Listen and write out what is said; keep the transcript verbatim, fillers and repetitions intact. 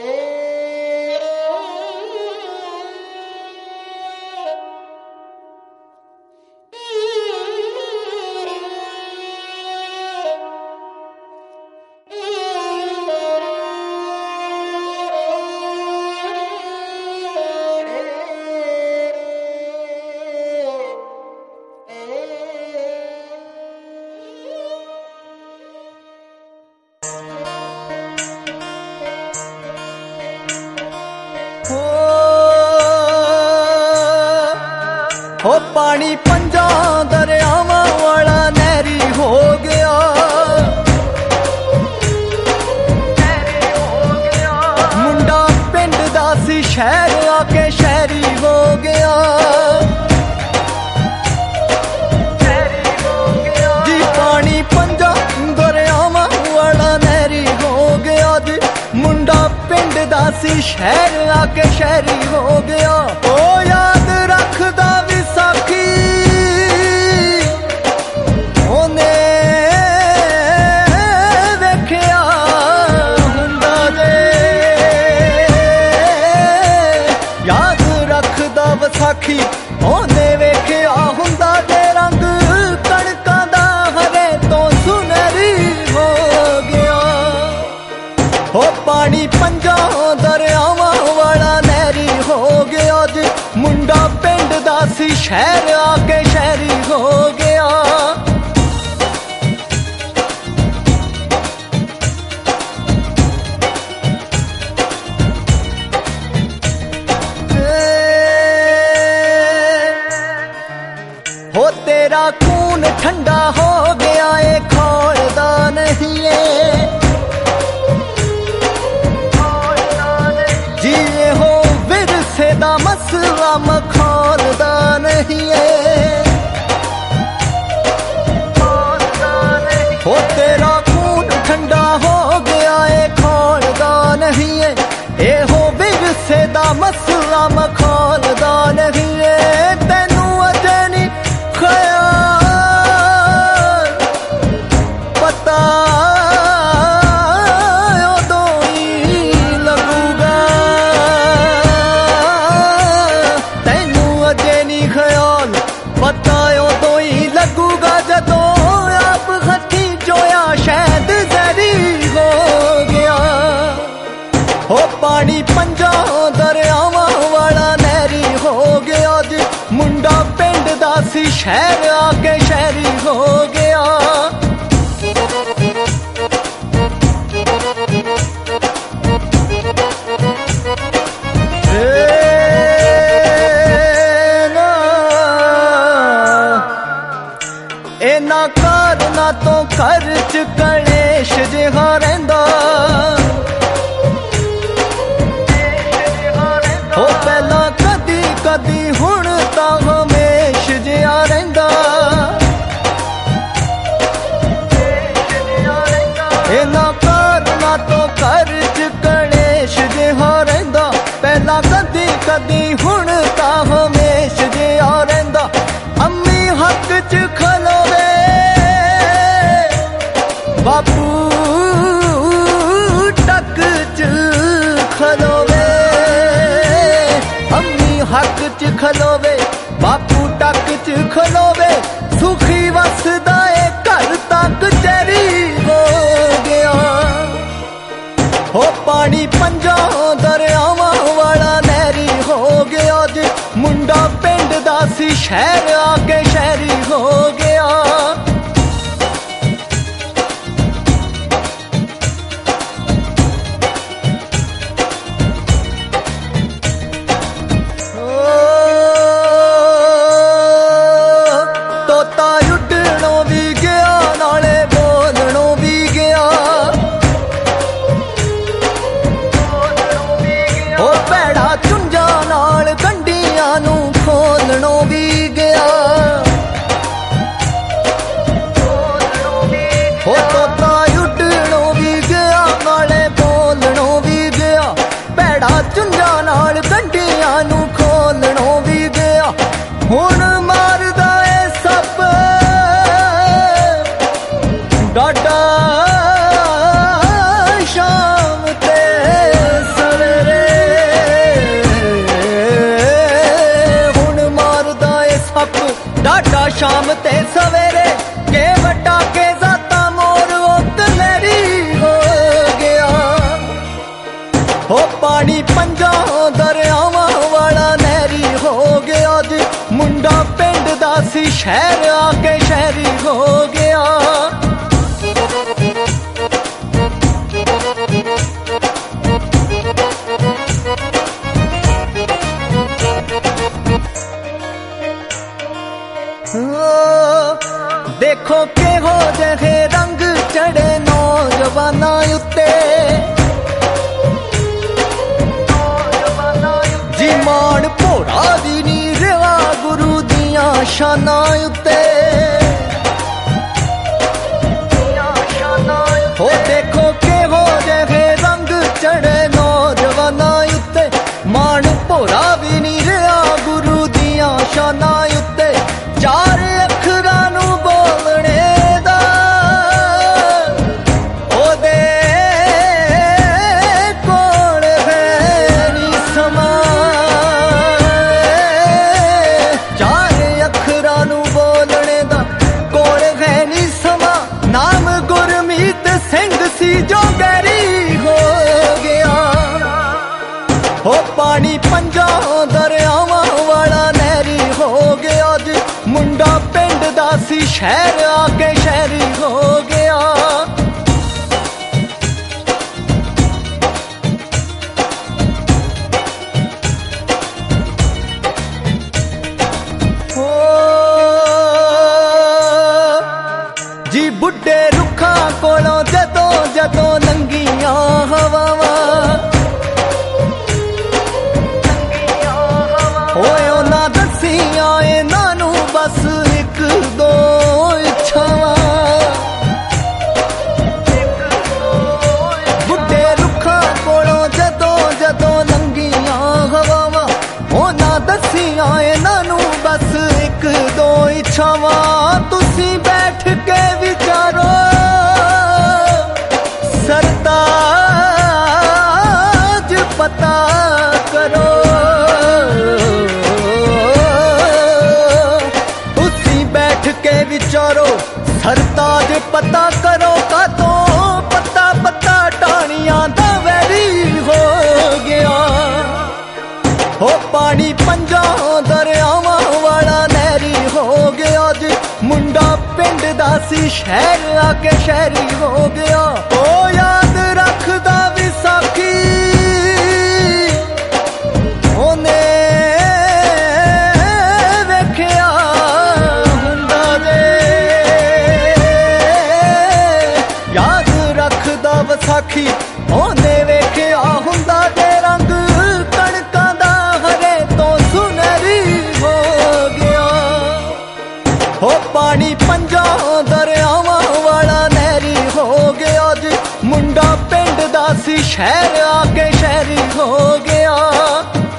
हो पानी पंजा दरियावां वाला नहरी हो गया, मुंडा पिंड दा सी शहर आके शहरी हो गया। जी पानी पंजा दरियावां वाला नहरी हो गया जी, मुंडा पिंड दा सी शहर आके शहरी हो गया। ओ याद रखदा विसाखी ओने वेखिया हुंदा जे, याद रखदा विसाखी ओने वेखिया हुंदा जे, रंग कणकां दा हरे तो सुनहरी हो गया। हो पानी पंजा दरियावां वाला नहरी हो गया जी, मुंडा पिंड दा सी शहर आके शहरी हो गया। हो तेरा खून ठंडा हो गया है, खोलदा नहीं है जी, हो विरसे दा मसला मखौलदा नहीं है। हो तेरा खून ठंडा हो गया है, खोलदा नहीं है, ए हो विरसे दा मसला मखौलदा नहीं है। तैनू अजे नी ख्याल पता बतायो तो ही लगूगा जदों आप हथी जोया शायद जरी हो गया। हो पानी पंजा दरियावां वाला नहरी हो गया जी, मुंडा पिंड दा सी शहर आके शहरी हो गया। इना कारना तो घर च कलेश जिहा रहिंदा, हो पहला कदी कदी हुण तां हमेश जिहा रहिंदा। इना कारना तो घर च कलेश जिहा रहिंदा, पहला कदी कदी हुण तां हमेश जिहा रहिंदा। अम्मी हक च खलोवे बापू टक च खलोवे, अम्मी हक च खलोवे बापू टक च खलोवे। सुखी वसदा ए घर तक चरी हो गया। हो पानी पंजा दरियावां वाला नहरी हो गया जी, मुंडा पिंड दा सी शहर आके शहरी हो गया। तोता उड्डणों भी गया नाले बोलणों भी गया, ओ भैड़ा चुंझा नाल गंढियां नू खोलणों भी गया। हो तोता उड्डणों भी गया नाले बोलणों भी गया, भैड़ा चुंझा नाल गंढियां नू खोलणों भी गया। हुण मारदा ए सप डाडा शाम ते सवेरे, पानी पंजां दरियावां वाला नहरी हो गया जी। मुंडा पिंड दा सी शहर आके शहरी हो गया। देखो केहो जहे रंग चढ़े नौजवाना उत्ते जी। मान भोड़ा दी नी रेवा गुरु दियां शाना उत्ते हो। देखो केहो जहे रंग चढ़े नौजवाना उत्ते। मान भोड़ा भी नी रेवा गुरु दियां शाना उत्ते। चार अखरां नू बोलने दा ओदे कोल है नी समा। चार अखरां नू बोलने दा कोल है नी समा। नाम गुरमीत सिंह सी जो गैरी हो गया हो। पानी पंजां दरियावां वाला नहरी हो गया जी। मुंडा पिंड दा सी शहर आके शहरी हो गया। हो जी बुढ़े रुखा कोलों जदों जदों लंघियां हवावां होए उन्हां दसियां इन्हां नू बस एक दो इच्छावां। बुढ़े रुखां कोलों जदों जदों लंघियां हवावां उन्हां दसियां इन्हां नू बस एक दो इच्छावां। तुसी बैठ के विचारो सरताज पता करो। के विचारो सरताज पता करो। का तो पता पता टाणियां दा वैरी हो गया हो। पानी पंजां दरियावां वाला नहरी हो गया जी। मुंडा पिंड दा सी शहर आके शहरी हो गया। ओ याद रखदा विसाखी ओने वेख्या विसाखी ओने वेख्या हुंदा दे रंग कणकां दा हरे तो सुनहरी हो गया हो। पानी पंजां दरियावां वाला नहरी हो गया जी। मुंडा पिंड दा सी शहर आके शहरी हो गया।